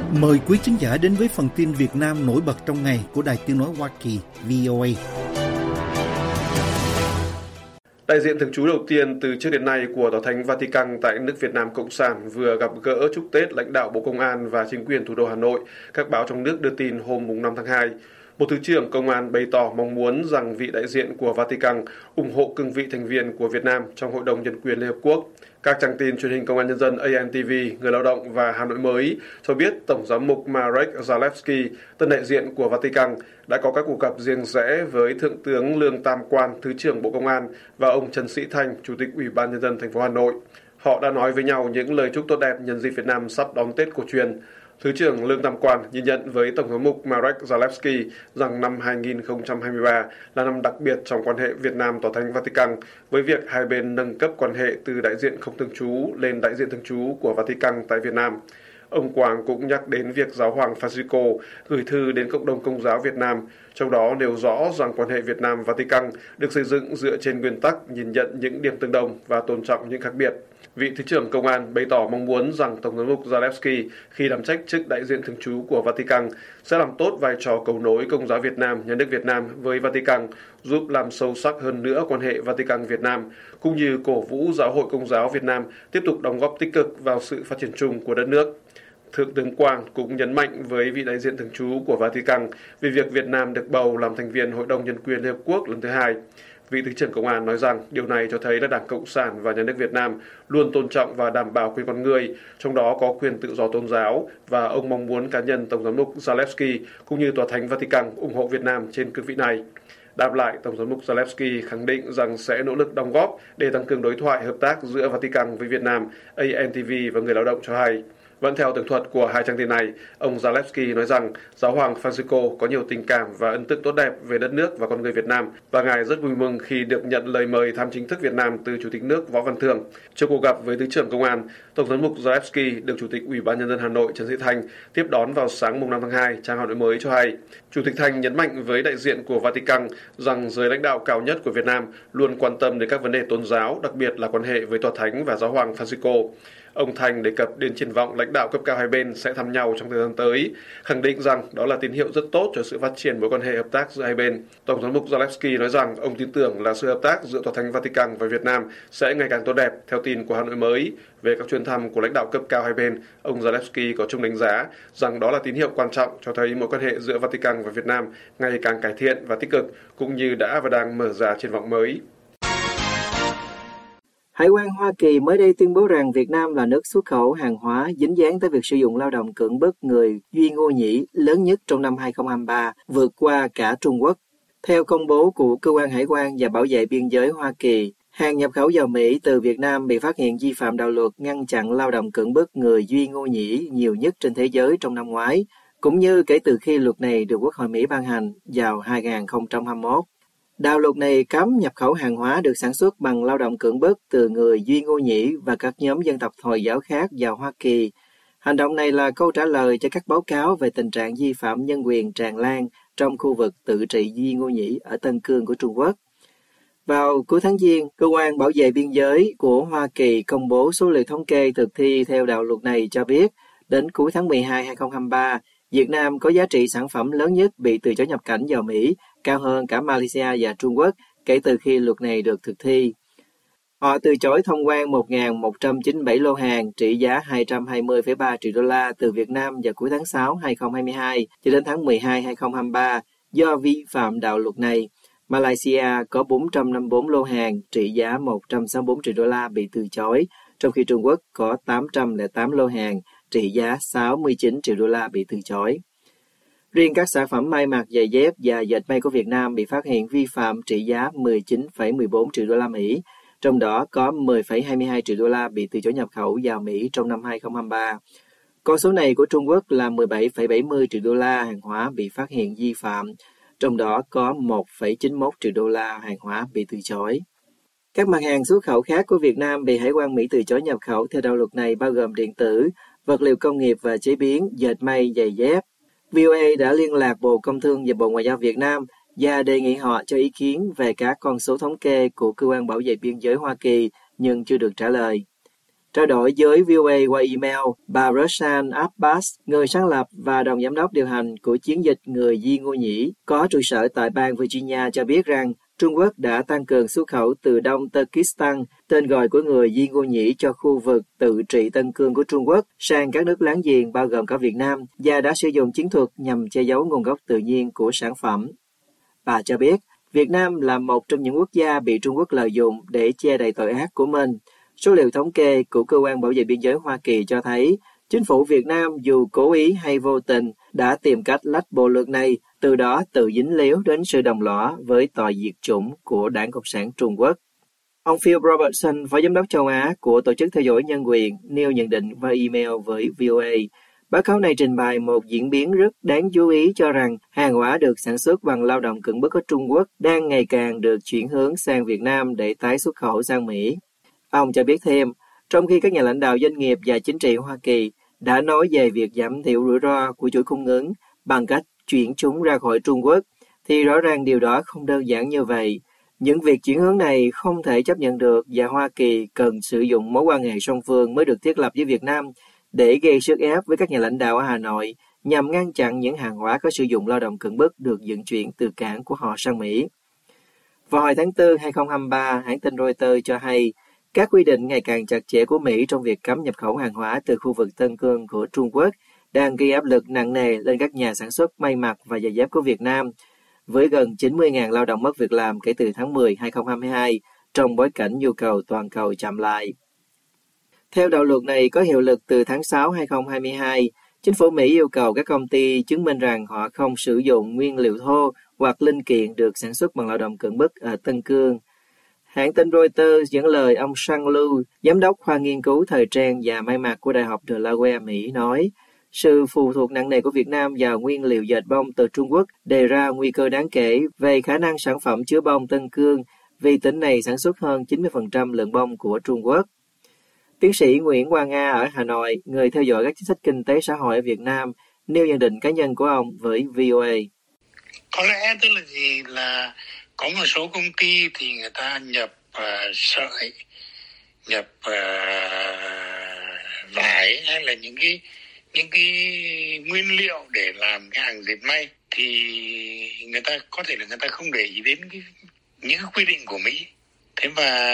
Mời quý khán giả đến với phần tin Việt Nam nổi bật trong ngày của Đài Tiếng nói Hoa Kỳ VOA. Đại diện thường trú đầu tiên từ trước đến nay của Tòa Thánh Vatican tại nước Việt Nam Cộng sản vừa gặp gỡ chúc Tết lãnh đạo Bộ Công an và chính quyền thủ đô Hà Nội, các báo trong nước đưa tin hôm 5 tháng 2. Một Thứ trưởng Công an bày tỏ mong muốn rằng vị đại diện của Vatican ủng hộ cương vị thành viên của Việt Nam trong Hội đồng Nhân quyền Liên Hợp Quốc. Các trang tin truyền hình Công an Nhân dân ANTV, Người Lao động và Hà Nội Mới cho biết Tổng giám mục Marek Zalewski, tân đại diện của Vatican, đã có các cuộc gặp riêng rẽ với Thượng tướng Lương Tam Quang, Thứ trưởng Bộ Công an và ông Trần Sĩ Thanh, Chủ tịch Ủy ban Nhân dân thành phố Hà Nội. Họ đã nói với nhau những lời chúc tốt đẹp nhân dịp Việt Nam sắp đón Tết cổ truyền. Thứ trưởng Lương Tam Quang nhìn nhận với Tổng giám mục Marek Zalewski rằng năm 2023 là năm đặc biệt trong quan hệ Việt Nam-Tòa Thánh Vatican, với việc hai bên nâng cấp quan hệ từ đại diện không thường trú lên đại diện thường trú của Vatican tại Việt Nam. Ông Quang cũng nhắc đến việc Giáo hoàng Francisco gửi thư đến cộng đồng Công giáo Việt Nam, trong đó nêu rõ rằng quan hệ Việt Nam-Vatican được xây dựng dựa trên nguyên tắc nhìn nhận những điểm tương đồng và tôn trọng những khác biệt. Vị Thứ trưởng Công an bày tỏ mong muốn rằng Tổng giám mục Zalewski khi đảm trách chức đại diện thường trú của Vatican sẽ làm tốt vai trò cầu nối Công giáo Việt Nam, Nhà nước Việt Nam với Vatican, giúp làm sâu sắc hơn nữa quan hệ Vatican-Việt Nam, cũng như cổ vũ Giáo hội Công giáo Việt Nam tiếp tục đóng góp tích cực vào sự phát triển chung của đất nước. Thượng tướng Quang cũng nhấn mạnh với vị đại diện thường trú của Vatican về việc Việt Nam được bầu làm thành viên Hội đồng Nhân quyền Liên Hợp Quốc lần thứ 2. Vị Thứ trưởng Công an nói rằng điều này cho thấy là Đảng Cộng sản và Nhà nước Việt Nam luôn tôn trọng và đảm bảo quyền con người, trong đó có quyền tự do tôn giáo, và ông mong muốn cá nhân Tổng giám mục Zalewski cũng như Tòa Thánh Vatican ủng hộ Việt Nam trên cương vị này. Đáp lại, Tổng giám mục Zalewski khẳng định rằng sẽ nỗ lực đóng góp để tăng cường đối thoại hợp tác giữa Vatican với Việt Nam, ANTV và Người Lao động cho hay. Vẫn theo tường thuật của hai trang tin này, ông Zalewski nói rằng Giáo hoàng Francisco có nhiều tình cảm và ấn tượng tốt đẹp về đất nước và con người Việt Nam, và ngài rất vui mừng khi được nhận lời mời thăm chính thức Việt Nam từ Chủ tịch nước Võ Văn Thưởng. Trong cuộc gặp với Thứ trưởng Công an, Tổng giám mục Zalewski được Chủ tịch Ủy ban Nhân dân Hà Nội Trần Sĩ Thanh tiếp đón vào sáng 5 tháng 2, trang Hà Nội Mới cho hay. Chủ tịch Thanh nhấn mạnh với đại diện của Vatican rằng giới lãnh đạo cao nhất của Việt Nam luôn quan tâm đến các vấn đề tôn giáo, đặc biệt là quan hệ với Tòa Thánh và Giáo hoàng Francisco. Ông Thành đề cập đến triển vọng lãnh đạo cấp cao hai bên sẽ thăm nhau trong thời gian tới, khẳng định rằng đó là tín hiệu rất tốt cho sự phát triển mối quan hệ hợp tác giữa hai bên. Tổng giám mục Zalewski nói rằng ông tin tưởng là sự hợp tác giữa Tòa Thánh Vatican và Việt Nam sẽ ngày càng tốt đẹp. Theo tin của Hà Nội Mới về các chuyến thăm của lãnh đạo cấp cao hai bên, ông Zalewski có chung đánh giá rằng đó là tín hiệu quan trọng cho thấy mối quan hệ giữa Vatican và Việt Nam ngày càng cải thiện và tích cực, cũng như đã và đang mở ra triển vọng mới. Hải quan Hoa Kỳ mới đây tuyên bố rằng Việt Nam là nước xuất khẩu hàng hóa dính dáng tới việc sử dụng lao động cưỡng bức người Duy Ngô Nhĩ lớn nhất trong năm 2023, vượt qua cả Trung Quốc. Theo công bố của Cơ quan Hải quan và Bảo vệ Biên giới Hoa Kỳ, hàng nhập khẩu vào Mỹ từ Việt Nam bị phát hiện vi phạm đạo luật ngăn chặn lao động cưỡng bức người Duy Ngô Nhĩ nhiều nhất trên thế giới trong năm ngoái, cũng như kể từ khi luật này được Quốc hội Mỹ ban hành vào 2021. Đạo luật này cấm nhập khẩu hàng hóa được sản xuất bằng lao động cưỡng bức từ người Duy Ngô Nhĩ và các nhóm dân tộc Hồi giáo khác vào Hoa Kỳ. Hành động này là câu trả lời cho các báo cáo về tình trạng vi phạm nhân quyền tràn lan trong khu vực tự trị Duy Ngô Nhĩ ở Tân Cương của Trung Quốc. Vào cuối tháng Giêng, Cơ quan Bảo vệ Biên giới của Hoa Kỳ công bố số liệu thống kê thực thi theo đạo luật này cho biết, đến cuối tháng 12 2023, Việt Nam có giá trị sản phẩm lớn nhất bị từ chối nhập cảnh vào Mỹ, cao hơn cả Malaysia và Trung Quốc kể từ khi luật này được thực thi. Họ từ chối thông quan 1.197 lô hàng trị giá 220,3 triệu đô la từ Việt Nam vào cuối tháng 6 2022 cho đến tháng 12 2023 do vi phạm đạo luật này. Malaysia có 454 lô hàng trị giá 164 triệu đô la bị từ chối, trong khi Trung Quốc có 808 lô hàng trị giá 69 triệu đô la bị từ chối. Riêng các sản phẩm may mặc, giày dép và dệt may của Việt Nam bị phát hiện vi phạm trị giá 19,14 triệu đô la Mỹ, trong đó có 10,22 triệu đô la bị từ chối nhập khẩu vào Mỹ trong năm 2023. Con số này của Trung Quốc là 17,70 triệu đô la hàng hóa bị phát hiện vi phạm, trong đó có 1,91 triệu đô la hàng hóa bị từ chối. Các mặt hàng xuất khẩu khác của Việt Nam bị Hải quan Mỹ từ chối nhập khẩu theo đạo luật này bao gồm điện tử, vật liệu công nghiệp và chế biến, dệt may, giày dép. VOA đã liên lạc Bộ Công Thương và Bộ Ngoại giao Việt Nam và đề nghị họ cho ý kiến về các con số thống kê của Cơ quan Bảo vệ Biên giới Hoa Kỳ nhưng chưa được trả lời. Trao đổi với VOA qua email, bà Roshan Abbas, người sáng lập và đồng giám đốc điều hành của chiến dịch Người Di Ngô Nhĩ, có trụ sở tại bang Virginia cho biết rằng Trung Quốc đã tăng cường xuất khẩu từ Đông Turkestan, tên gọi của người Di Ngô Nhĩ cho khu vực tự trị Tân Cương của Trung Quốc, sang các nước láng giềng bao gồm cả Việt Nam và đã sử dụng chiến thuật nhằm che giấu nguồn gốc tự nhiên của sản phẩm. Bà cho biết, Việt Nam là một trong những quốc gia bị Trung Quốc lợi dụng để che đậy tội ác của mình. Số liệu thống kê của Cơ quan Bảo vệ Biên giới Hoa Kỳ cho thấy, chính phủ Việt Nam dù cố ý hay vô tình đã tìm cách lách bộ luật này, từ đó tự dính líu đến sự đồng lõa với tội diệt chủng của Đảng Cộng sản Trung Quốc. Ông Phil Robertson, Phó Giám đốc châu Á của Tổ chức Theo dõi Nhân quyền, nêu nhận định qua email với VOA. Báo cáo này trình bày một diễn biến rất đáng chú ý cho rằng hàng hóa được sản xuất bằng lao động cưỡng bức ở Trung Quốc đang ngày càng được chuyển hướng sang Việt Nam để tái xuất khẩu sang Mỹ. Ông cho biết thêm, trong khi các nhà lãnh đạo doanh nghiệp và chính trị Hoa Kỳ đã nói về việc giảm thiểu rủi ro của chuỗi cung ứng bằng cách chuyển chúng ra khỏi Trung Quốc, thì rõ ràng điều đó không đơn giản như vậy. Những việc chuyển hướng này không thể chấp nhận được và Hoa Kỳ cần sử dụng mối quan hệ song phương mới được thiết lập với Việt Nam để gây sức ép với các nhà lãnh đạo ở Hà Nội nhằm ngăn chặn những hàng hóa có sử dụng lao động cưỡng bức được vận chuyển từ cảng của họ sang Mỹ. Vào hồi tháng 4 2023, hãng tin Reuters cho hay các quy định ngày càng chặt chẽ của Mỹ trong việc cấm nhập khẩu hàng hóa từ khu vực Tân Cương của Trung Quốc đang gây áp lực nặng nề lên các nhà sản xuất may mặc và giày dép của Việt Nam, với gần 90.000 lao động mất việc làm kể từ tháng 10 2022 trong bối cảnh nhu cầu toàn cầu chậm lại. Theo đạo luật này có hiệu lực từ tháng 6 2022, chính phủ Mỹ yêu cầu các công ty chứng minh rằng họ không sử dụng nguyên liệu thô hoặc linh kiện được sản xuất bằng lao động cưỡng bức ở Tân Cương. Hãng tin Reuters dẫn lời ông Sang Lu, giám đốc khoa nghiên cứu thời trang và may mặc của Đại học Delaware, Mỹ nói, sự phụ thuộc nặng nề của Việt Nam vào nguyên liệu dệt bông từ Trung Quốc đề ra nguy cơ đáng kể về khả năng sản phẩm chứa bông Tân Cương vì tỉnh này sản xuất hơn 90% lượng bông của Trung Quốc. Tiến sĩ Nguyễn Quang A ở Hà Nội, người theo dõi các chính sách kinh tế xã hội ở Việt Nam, nêu nhận định cá nhân của ông với VOA. Có lẽ tức là gì là có một số công ty thì người ta nhập sợi, nhập vải hay là những cái nguyên liệu để làm cái hàng dệt may thì người ta có thể là người ta không để ý đến những quy định của Mỹ. Thế và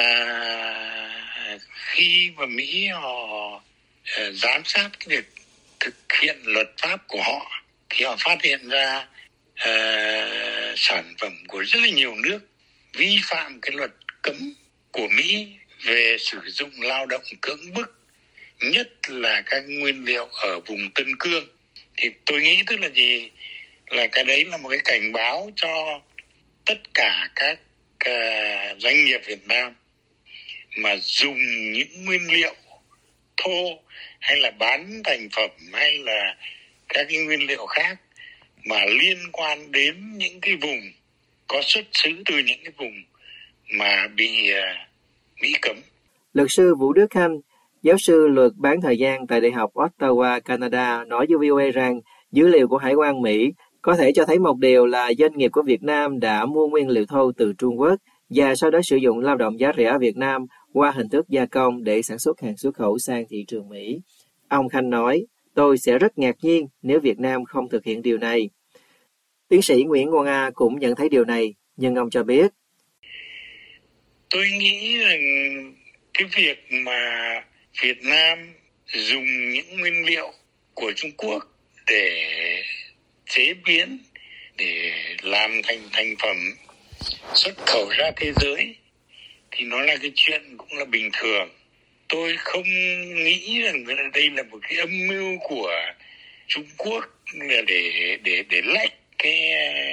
khi mà Mỹ họ giám sát cái việc thực hiện luật pháp của họ thì họ phát hiện ra sản phẩm của rất là nhiều nước vi phạm cái luật cấm của Mỹ về sử dụng lao động cưỡng bức, nhất là các nguyên liệu ở vùng Tân Cương. Thì tôi nghĩ tức là gì là cái đấy là một cái cảnh báo cho tất cả các doanh nghiệp Việt Nam mà dùng những nguyên liệu thô hay là bán thành phẩm hay là các cái nguyên liệu khác mà liên quan đến những cái vùng có xuất xứ từ những cái vùng mà bị Mỹ cấm. Luật sư Vũ Đức Khanh, giáo sư luật bán thời gian tại Đại học Ottawa, Canada, nói với VOA rằng dữ liệu của Hải quan Mỹ có thể cho thấy một điều là doanh nghiệp của Việt Nam đã mua nguyên liệu thô từ Trung Quốc và sau đó sử dụng lao động giá rẻ ở Việt Nam qua hình thức gia công để sản xuất hàng xuất khẩu sang thị trường Mỹ. Ông Khanh nói, tôi sẽ rất ngạc nhiên nếu Việt Nam không thực hiện điều này. Tiến sĩ Nguyễn Quang A cũng nhận thấy điều này, nhưng ông cho biết. Tôi nghĩ rằng cái việc mà Việt Nam dùng những nguyên liệu của Trung Quốc để chế biến, để làm thành thành phẩm xuất khẩu ra thế giới thì nó là cái chuyện cũng là bình thường. Tôi không nghĩ rằng đây là một cái âm mưu của Trung Quốc là để lách cái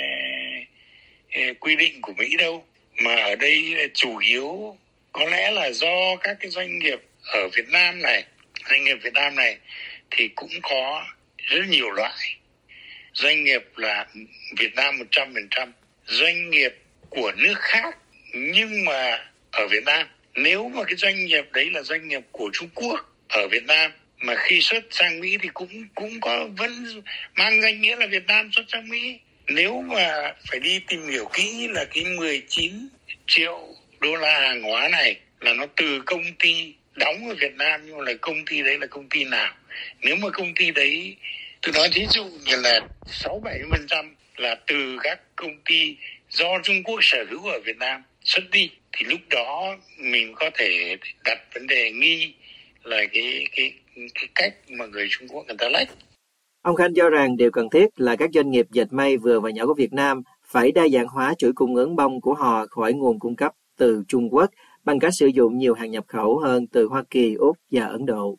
quy định của Mỹ đâu, mà ở đây là chủ yếu có lẽ là do các cái doanh nghiệp ở Việt Nam này, doanh nghiệp Việt Nam này thì cũng có rất nhiều loại. Doanh nghiệp là Việt Nam 100%, doanh nghiệp của nước khác nhưng mà ở Việt Nam. Nếu mà cái doanh nghiệp đấy là doanh nghiệp của Trung Quốc ở Việt Nam mà khi xuất sang Mỹ thì cũng có vẫn mang danh nghĩa là Việt Nam xuất sang Mỹ. Nếu mà phải đi tìm hiểu kỹ là cái 19 triệu đô la hàng hóa này là nó từ công ty đóng ở Việt Nam, nhưng mà là công ty đấy là công ty nào. Nếu mà công ty đấy, tôi nói ví dụ như là 6-7% là từ các công ty do Trung Quốc sở hữu ở Việt Nam xuất đi, thì lúc đó mình có thể đặt vấn đề nghi là cái cách mà người Trung Quốc người ta lách. Ông Khanh cho rằng điều cần thiết là các doanh nghiệp dệt may vừa và nhỏ của Việt Nam phải đa dạng hóa chuỗi cung ứng bông của họ khỏi nguồn cung cấp từ Trung Quốc bằng cách sử dụng nhiều hàng nhập khẩu hơn từ Hoa Kỳ, Úc và Ấn Độ.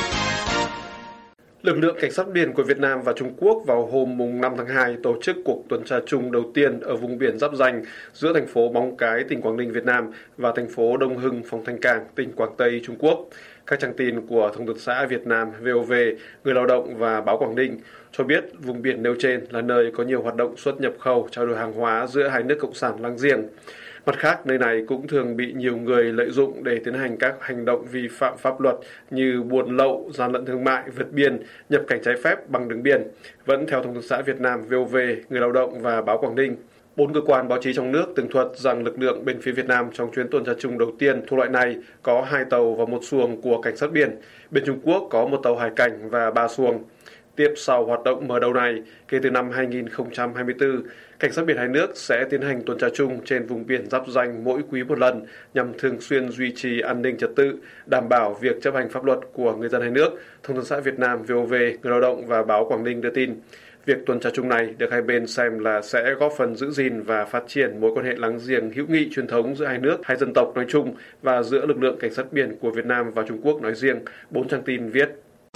Lực lượng cảnh sát biển của Việt Nam và Trung Quốc vào hôm 5 tháng 2 tổ chức cuộc tuần tra chung đầu tiên ở vùng biển giáp ranh giữa thành phố Móng Cái, tỉnh Quảng Ninh, Việt Nam và thành phố Đông Hưng, Phong Thanh Cảng, tỉnh Quảng Tây, Trung Quốc. Các trang tin của Thông tấn xã Việt Nam, VOV, Người Lao động và Báo Quảng Ninh cho biết vùng biển nêu trên là nơi có nhiều hoạt động xuất nhập khẩu, trao đổi hàng hóa giữa hai nước cộng sản láng giềng. Mặt khác, nơi này cũng thường bị nhiều người lợi dụng để tiến hành các hành động vi phạm pháp luật như buôn lậu, gian lận thương mại, vượt biên, nhập cảnh trái phép bằng đường biển. Vẫn theo Thông tấn xã Việt Nam, VOV, Người Lao động và Báo Quảng Ninh, 4 cơ quan báo chí trong nước tường thuật rằng lực lượng bên phía Việt Nam trong chuyến tuần tra chung đầu tiên thuộc loại này có 2 tàu và 1 xuồng của cảnh sát biển. Bên Trung Quốc có 1 tàu hải cảnh và 3 xuồng. Tiếp sau hoạt động mở đầu này, kể từ năm 2024, cảnh sát biển hai nước sẽ tiến hành tuần tra chung trên vùng biển giáp ranh mỗi quý một lần nhằm thường xuyên duy trì an ninh trật tự, đảm bảo việc chấp hành pháp luật của người dân hai nước. Thông tấn xã Việt Nam, VOV, Người Lao động và Báo Quảng Ninh đưa tin. Việc tuần tra chung này được hai bên xem là sẽ góp phần giữ gìn và phát triển mối quan hệ láng giềng hữu nghị truyền thống giữa hai nước, hai dân tộc nói chung và giữa lực lượng cảnh sát biển của Việt Nam và Trung Quốc nói riêng, 4 trang tin viết.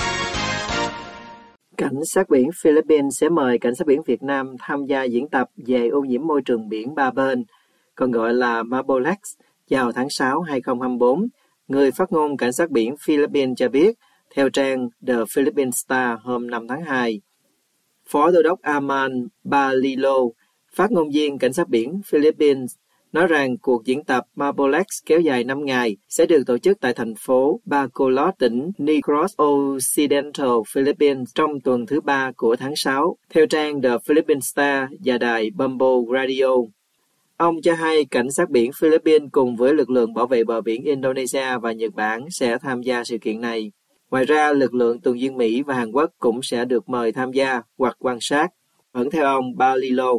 Cảnh sát biển Philippines sẽ mời cảnh sát biển Việt Nam tham gia diễn tập về ô nhiễm môi trường biển ba bên, còn gọi là MARPOLEX, vào tháng 6 2024. Người phát ngôn cảnh sát biển Philippines cho biết, theo trang The Philippine Star hôm 5 tháng 2. Phó Đô đốc Arman Balilo, phát ngôn viên cảnh sát biển Philippines, nói rằng cuộc diễn tập MARPOLEX kéo dài 5 ngày sẽ được tổ chức tại thành phố Bacolod, tỉnh Negros Occidental, Philippines trong tuần thứ 3 của tháng 6, theo trang The Philippine Star và đài Bumble Radio. Ông cho hay cảnh sát biển Philippines cùng với lực lượng bảo vệ bờ biển Indonesia và Nhật Bản sẽ tham gia sự kiện này. Ngoài ra, lực lượng tuần duyên Mỹ và Hàn Quốc cũng sẽ được mời tham gia hoặc quan sát, vẫn theo ông Balilo.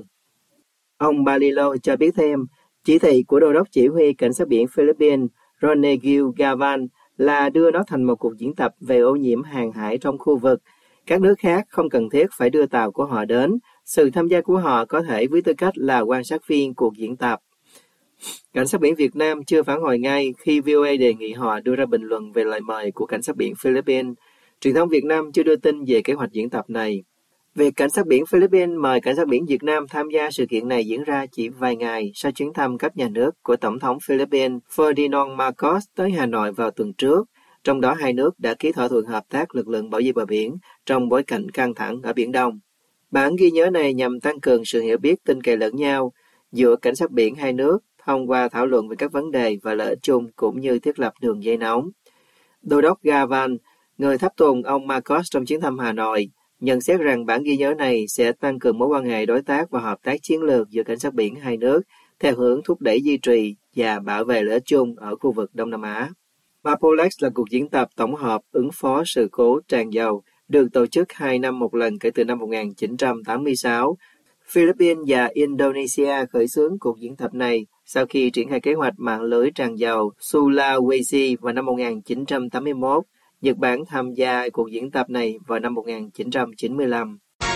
Ông Balilo cho biết thêm, chỉ thị của Đô đốc Chỉ huy Cảnh sát biển Philippines Ronegil Gavan là đưa nó thành một cuộc diễn tập về ô nhiễm hàng hải trong khu vực. Các nước khác không cần thiết phải đưa tàu của họ đến. Sự tham gia của họ có thể với tư cách là quan sát viên cuộc diễn tập. Cảnh sát biển Việt Nam chưa phản hồi ngay khi VOA đề nghị họ đưa ra bình luận về lời mời của Cảnh sát biển Philippines. Truyền thông Việt Nam chưa đưa tin về kế hoạch diễn tập này. Việc Cảnh sát biển Philippines mời Cảnh sát biển Việt Nam tham gia sự kiện này diễn ra chỉ vài ngày sau chuyến thăm cấp nhà nước của Tổng thống Philippines Ferdinand Marcos tới Hà Nội vào tuần trước. Trong đó hai nước đã ký thỏa thuận hợp tác lực lượng bảo vệ bờ biển trong bối cảnh căng thẳng ở Biển Đông. Bản ghi nhớ này nhằm tăng cường sự hiểu biết tin cậy lẫn nhau giữa cảnh sát biển hai nước thông qua thảo luận về các vấn đề và lợi ích chung cũng như thiết lập đường dây nóng. Đô đốc Gavan, người tháp tùng ông Marcos trong chuyến thăm Hà Nội, nhận xét rằng bản ghi nhớ này sẽ tăng cường mối quan hệ đối tác và hợp tác chiến lược giữa cảnh sát biển hai nước theo hướng thúc đẩy duy trì và bảo vệ lợi ích chung ở khu vực Đông Nam Á. MARPOLEX là cuộc diễn tập tổng hợp ứng phó sự cố tràn dầu, được tổ chức 2 năm một lần kể từ năm 1986. Philippines và Indonesia khởi xướng cuộc diễn tập này sau khi triển khai kế hoạch mạng lưới tràn dầu Sulawesi vào năm 1981. Nhật Bản tham gia cuộc diễn tập này vào năm 1995.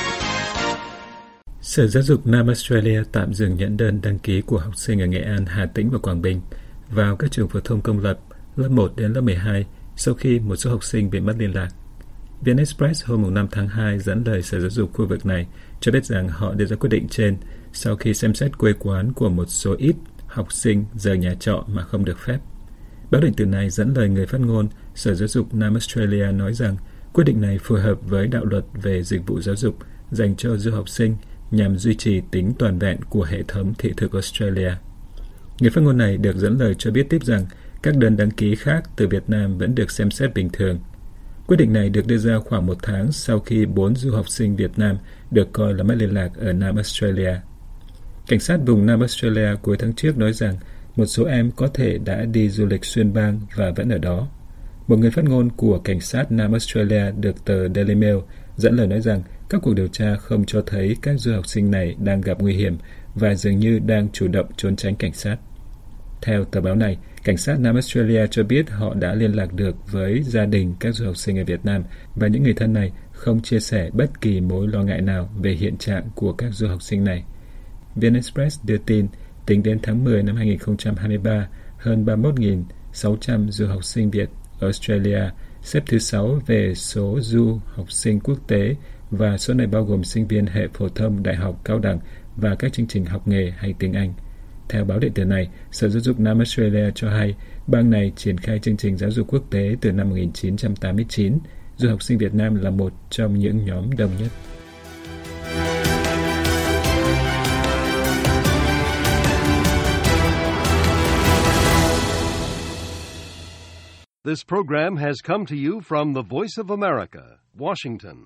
Sở Giáo dục Nam Australia tạm dừng nhận đơn đăng ký của học sinh ở Nghệ An, Hà Tĩnh và Quảng Bình vào các trường phổ thông công lập lớp 1 đến lớp 12 sau khi một số học sinh bị mất liên lạc. VnExpress hôm 5 tháng 2 dẫn lời Sở Giáo dục khu vực này cho biết rằng họ đưa ra quyết định trên sau khi xem xét quê quán của một số ít học sinh rời nhà trọ mà không được phép. Báo điện tử này dẫn lời người phát ngôn Sở Giáo dục Nam Australia nói rằng quyết định này phù hợp với đạo luật về dịch vụ giáo dục dành cho du học sinh nhằm duy trì tính toàn vẹn của hệ thống thị thực Australia. Người phát ngôn này được dẫn lời cho biết tiếp rằng các đơn đăng ký khác từ Việt Nam vẫn được xem xét bình thường. Quyết định này được đưa ra khoảng 1 tháng sau khi 4 du học sinh Việt Nam được coi là mất liên lạc ở Nam Australia. Cảnh sát vùng Nam Australia cuối tháng trước nói rằng một số em có thể đã đi du lịch xuyên bang và vẫn ở đó. Một người phát ngôn của cảnh sát Nam Australia được tờ Daily Mail dẫn lời nói rằng các cuộc điều tra không cho thấy các du học sinh này đang gặp nguy hiểm và dường như đang chủ động trốn tránh cảnh sát. Theo tờ báo này, cảnh sát Nam Australia cho biết họ đã liên lạc được với gia đình các du học sinh ở Việt Nam và những người thân này không chia sẻ bất kỳ mối lo ngại nào về hiện trạng của các du học sinh này. VnExpress đưa tin, tính đến tháng 10 năm 2023, hơn 31.600 du học sinh Việt ở Australia xếp thứ 6 về số du học sinh quốc tế và số này bao gồm sinh viên hệ phổ thông, đại học, cao đẳng và các chương trình học nghề hay tiếng Anh. Theo báo điện tử này, Sở Giáo dục Nam Australia cho hay bang này triển khai chương trình giáo dục quốc tế từ năm 1989. Du học sinh Việt Nam là một trong những nhóm đông nhất. This program has come to you from the Voice of America, Washington.